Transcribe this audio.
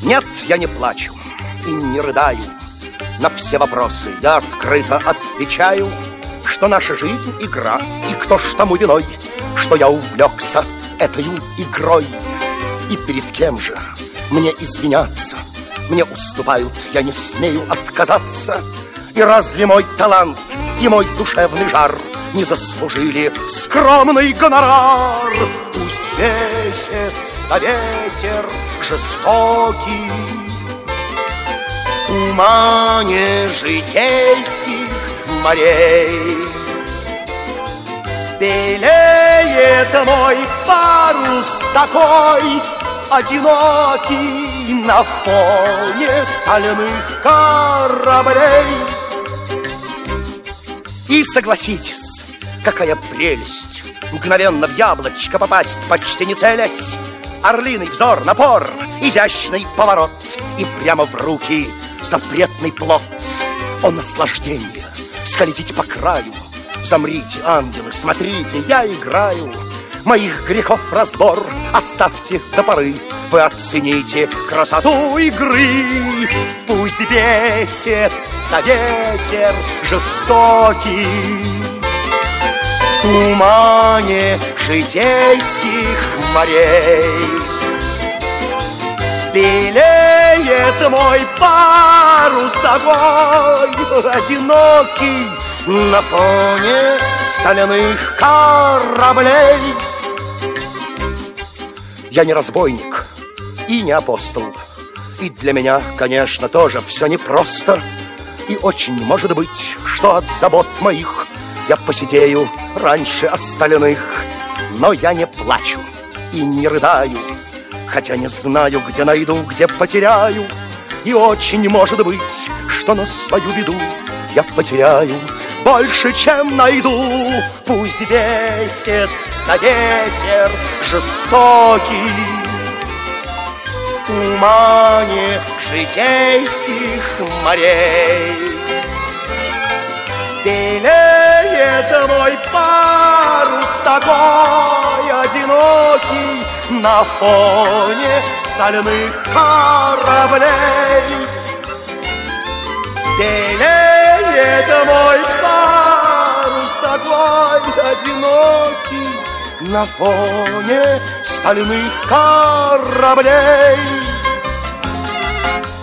Нет, я не плачу и не рыдаю. На все вопросы я открыто отвечаю, что наша жизнь — игра, и кто ж тому виной, что я увлекся этой игрой. И перед кем же мне извиняться? Мне уступают, я не смею отказаться. И разве мой талант и мой душевный жар не заслужили скромный гонорар? Пусть весится ветер жестокий в тумане житейских морей. Белеет мой парус такой одинокий на фоне стальных кораблей. И согласитесь, какая прелесть мгновенно в яблочко попасть, почти не целясь. Орлиный взор, напор, изящный поворот, и прямо в руки запретный плод. О, наслаждение скользить по краю. Замрите, ангелы, смотрите, я играю. Моих грехов разбор оставьте до поры. Вы оцените красоту игры. Пусть бесится ветер жестокий в тумане житейских морей. Белеет мой парус такой одинокий на фоне стальных кораблей. Я не разбойник и не апостол, и для меня, конечно, тоже все непросто. И очень может быть, что от забот моих я посидею раньше остальных. Но я не плачу и не рыдаю, хотя не знаю, где найду, где потеряю. И очень может быть, что на свою беду я потеряю больше, чем найду. Пусть весится ветер жестокий в тумане житейских морей. Белеет мой парус такой одинокий на фоне стальных кораблей. Белеет мой парус такой одинокий на фоне стальных кораблей.